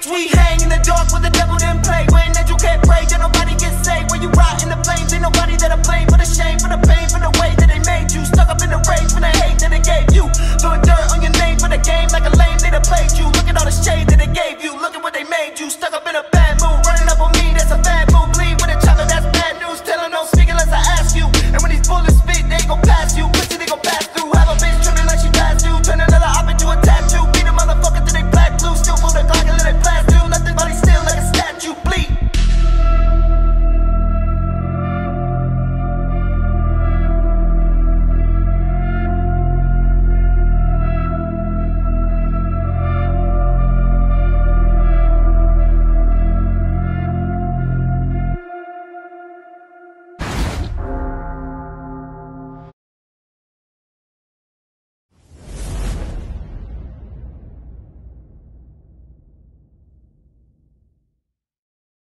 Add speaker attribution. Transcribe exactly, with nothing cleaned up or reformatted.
Speaker 1: We hang in the dark where the devil didn't play. When that you can't pray, then nobody gets saved. When you rot in the flames, ain't nobody that I blame. For the shame, for the pain, for the way that they made you. Stuck up in the rage, for the hate that they gave you. Throwing dirt on your name.